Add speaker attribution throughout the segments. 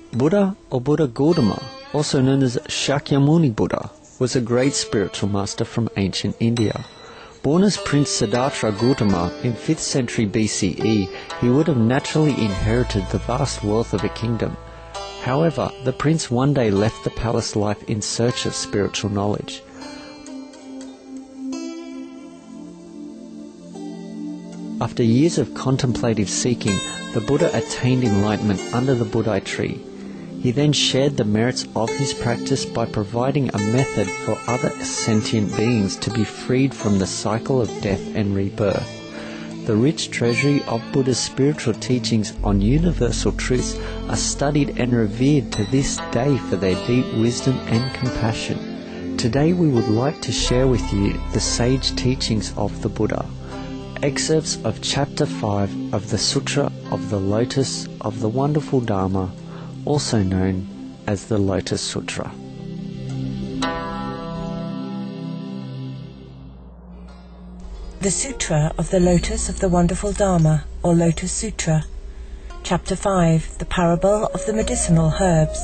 Speaker 1: Buddha or Buddha Gautama, also known as Shakyamuni Buddha, was a great spiritual master from ancient India. Born as Prince Siddhartha Gautama in 5th century BCE, he would have naturally inherited the vast wealth of a kingdom. However, the prince one day left the palace life in search of spiritual knowledge. After years of contemplative seeking, the Buddha attained enlightenment under the Bodhi tree. He then shared the merits of his practice by providing a method for other sentient beings to be freed from the cycle of death and rebirth. The rich treasury of Buddha's spiritual teachings on universal truths are studied and revered to this day for their deep wisdom and compassion. Today we would like to share with you the sage teachings of the Buddha. Excerpts of Chapter 5 of the Sutra of the Lotus of the Wonderful Dharma, also known as the Lotus Sutra.
Speaker 2: The Sutra of the Lotus of the Wonderful Dharma, or Lotus Sutra. Chapter 5, the Parable of the Medicinal Herbs.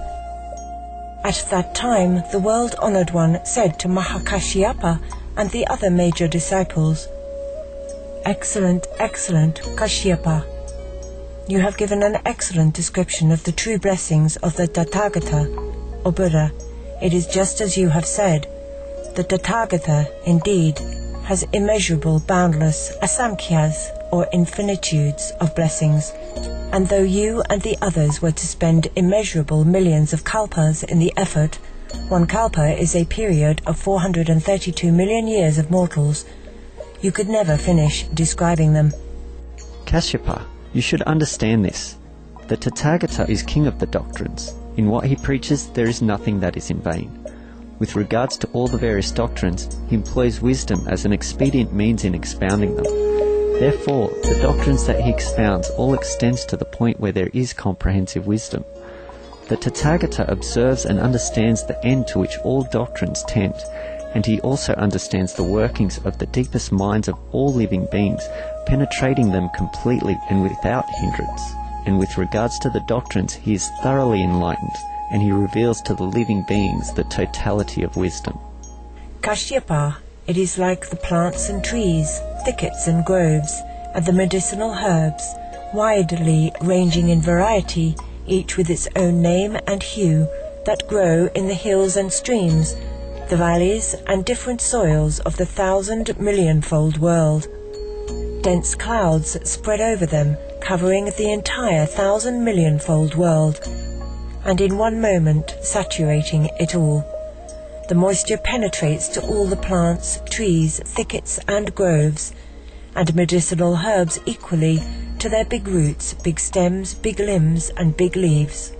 Speaker 2: At that time, the world-honored one said to Mahakashyapa and the other major disciples, "Excellent, excellent Kashyapa! You have given an excellent description of the true blessings of the Tathagata, or Buddha. It is just as you have said. The Tathagata, indeed, has immeasurable, boundless asamkhyas, or infinitudes of blessings, and though you and the others were to spend immeasurable millions of kalpas in the effort, one kalpa is a period of 432 million years of mortals, you could never finish describing them."
Speaker 1: Kashyapa, you should understand this. The Tathagata is king of the doctrines. In what he preaches, there is nothing that is in vain. With regards to all the various doctrines, he employs wisdom as an expedient means in expounding them. Therefore, the doctrines that he expounds all extends to the point where there is comprehensive wisdom. The Tathagata observes and understands the end to which all doctrines tend, and he also understands the workings of the deepest minds of all living beings, penetrating them completely and without hindrance. And with regards to the doctrines, he is thoroughly enlightened, and he reveals to the living beings the totality of wisdom.
Speaker 2: Kashyapa, it is like the plants and trees, thickets and groves, and the medicinal herbs, widely ranging in variety, each with its own name and hue, that grow in the hills and streams, the valleys and different soils of the 1,000,000,000-fold world. Dense clouds spread over them, covering the entire 1,000,000,000-fold world, and in one moment saturating it all. The moisture penetrates to all the plants, trees, thickets and groves, and medicinal herbs equally, to their big roots, big stems, big limbs and big leaves.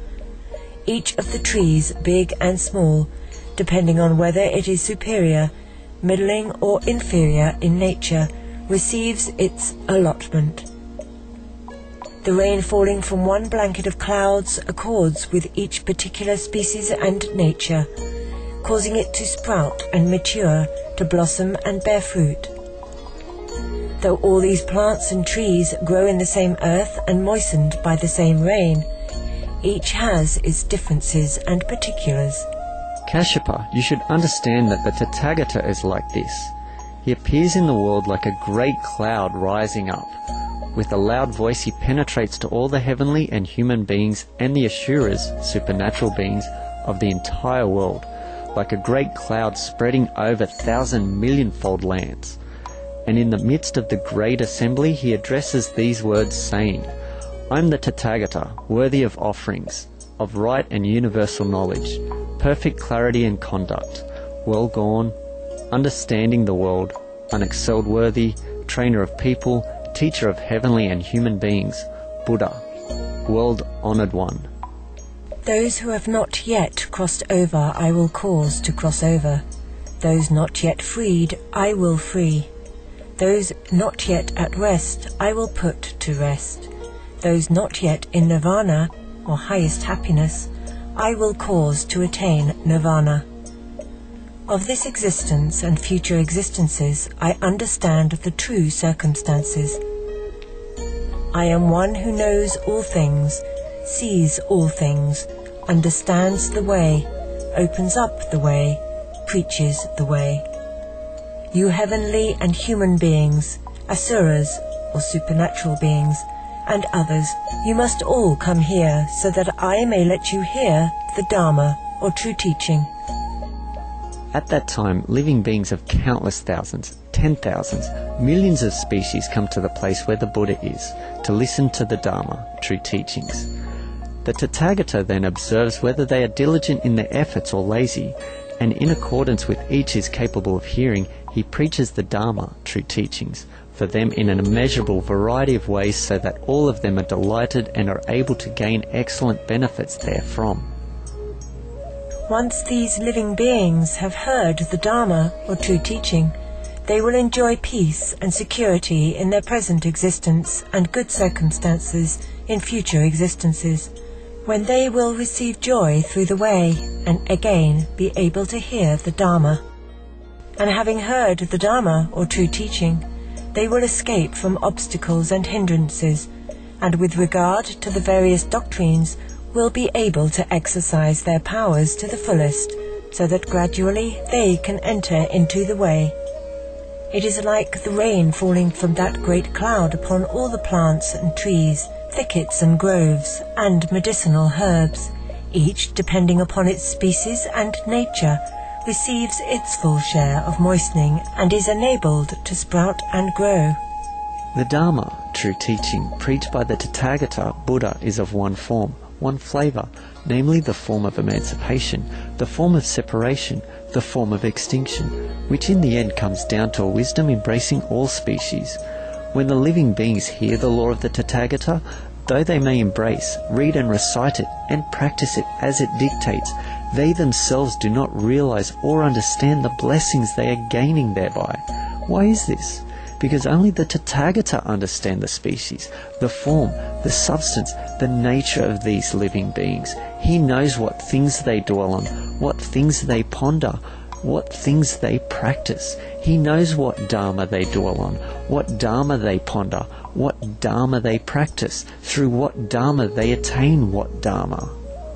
Speaker 2: Each of the trees, big and small, depending on whether it is superior, middling or inferior in nature, receives its allotment. The rain falling from one blanket of clouds accords with each particular species and nature, causing it to sprout and mature, to blossom and bear fruit. Though all these plants and trees grow in the same earth and moistened by the same rain, each has its differences and particulars.
Speaker 1: Kashyapa, you should understand that the Tathagata is like this. He appears in the world like a great cloud rising up. With a loud voice he penetrates to all the heavenly and human beings and the Asuras, supernatural beings, of the entire world, like a great cloud spreading over 1,000,000,000-fold lands. And in the midst of the great assembly he addresses these words, saying, "I am the Tathagata, worthy of offerings, of right and universal knowledge, perfect clarity and conduct, well gone, understanding the world, unexcelled worthy, trainer of people, teacher of heavenly and human beings, Buddha, world-honored one."
Speaker 2: Those who have not yet crossed over I will cause to cross over. Those not yet freed I will free. Those not yet at rest I will put to rest. Those not yet in nirvana, or highest happiness, I will cause to attain nirvana. Of this existence and future existences I understand the true circumstances. I am one who knows all things, sees all things, understands the way, opens up the way, preaches the way. You heavenly and human beings, asuras or supernatural beings, and others, you must all come here so that I may let you hear the Dharma or true teaching.
Speaker 1: At that time, living beings of countless thousands, 10,000s, millions of species come to the place where the Buddha is to listen to the Dharma, true teachings. The Tathagata then observes whether they are diligent in their efforts or lazy, and in accordance with each is capable of hearing, he preaches the Dharma, true teachings, for them in an immeasurable variety of ways so that all of them are delighted and are able to gain excellent benefits therefrom.
Speaker 2: Once these living beings have heard the Dharma or true teaching, they will enjoy peace and security in their present existence and good circumstances in future existences, when they will receive joy through the way and again be able to hear the Dharma. And having heard the Dharma or true teaching, they will escape from obstacles and hindrances, and with regard to the various doctrines will be able to exercise their powers to the fullest, so that gradually they can enter into the way. It is like the rain falling from that great cloud upon all the plants and trees, thickets and groves, and medicinal herbs, each, depending upon its species and nature, receives its full share of moistening and is enabled to sprout and grow.
Speaker 1: The Dharma, true teaching, preached by the Tathagata Buddha is of one form, one flavour, namely the form of emancipation, the form of separation, the form of extinction, which in the end comes down to a wisdom embracing all species. When the living beings hear the law of the Tathagata, though they may embrace, read and recite it, and practice it as it dictates, they themselves do not realize or understand the blessings they are gaining thereby. Why is this? Because only the Tathagata understand the species, the form, the substance, the nature of these living beings. He knows what things they dwell on, what things they ponder, what things they practice. He knows what Dharma they dwell on, what Dharma they ponder, what Dharma they practice, through what Dharma they attain what Dharma.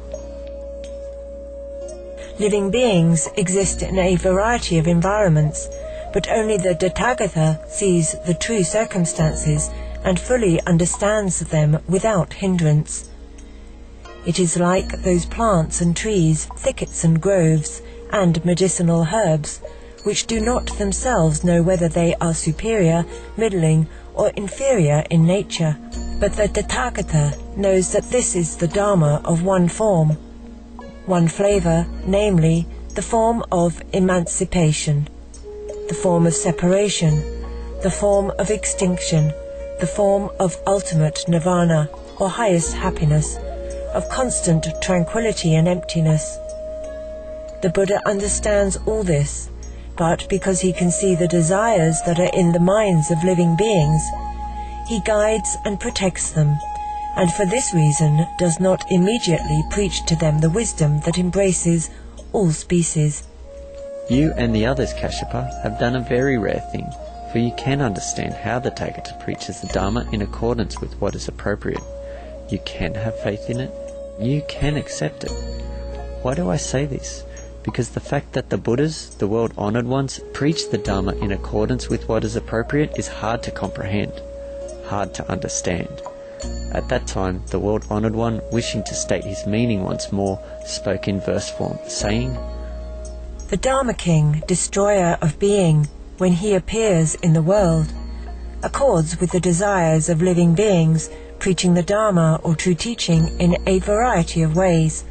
Speaker 2: Living beings exist in a variety of environments, but only the Tathagata sees the true circumstances and fully understands them without hindrance. It is like those plants and trees, thickets and groves, and medicinal herbs, which do not themselves know whether they are superior, middling, or inferior in nature, but the Tathagata knows that this is the Dharma of one form, one flavour, namely, the form of emancipation, the form of separation, the form of extinction, the form of ultimate nirvana, or highest happiness, of constant tranquility and emptiness. The Buddha understands all this, but because he can see the desires that are in the minds of living beings, he guides and protects them, and for this reason does not immediately preach to them the wisdom that embraces all species.
Speaker 1: You and the others, Kashyapa, have done a very rare thing, for you can understand how the Tathagata preaches the Dharma in accordance with what is appropriate. You can have faith in it. You can accept it. Why do I say this? Because the fact that the Buddhas, the world-honoured ones, preach the Dharma in accordance with what is appropriate is hard to comprehend, hard to understand. At that time, the world-honoured one, wishing to state his meaning once more, spoke in verse form, saying,
Speaker 2: The Dharma King, destroyer of being, when he appears in the world, accords with the desires of living beings, preaching the Dharma or true teaching in a variety of ways.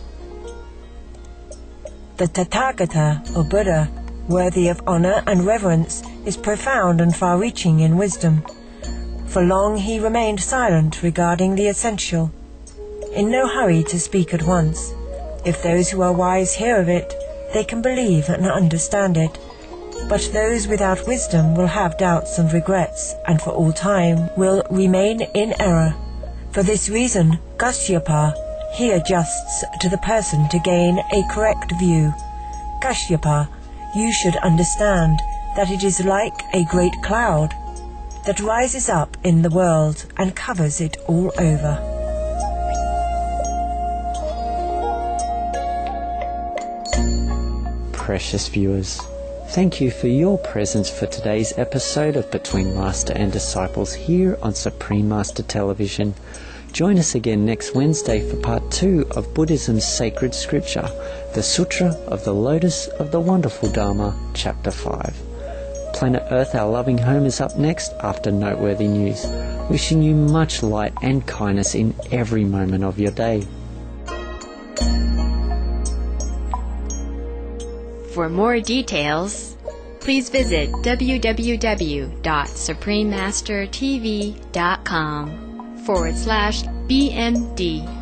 Speaker 2: The Tathagata, or Buddha, worthy of honour and reverence, is profound and far-reaching in wisdom. For long he remained silent regarding the essential, in no hurry to speak at once. If those who are wise hear of it, they can believe and understand it. But those without wisdom will have doubts and regrets, and for all time will remain in error. For this reason, Kashyapa, he adjusts to the person to gain a correct view. Kashyapa, you should understand that it is like a great cloud that rises up in the world and covers it all over.
Speaker 1: precious viewers. Thank you for your presence for today's episode of Between Master and Disciples here on Supreme Master Television. Join us again next Wednesday for part 2 of Buddhism's sacred scripture, the Sutra of the Lotus of the Wonderful Dharma, Chapter 5. Planet Earth, our loving home, is up next after noteworthy news. Wishing you much light and kindness in every moment of your day.
Speaker 3: For more details, please visit www.suprememastertv.com/BMD.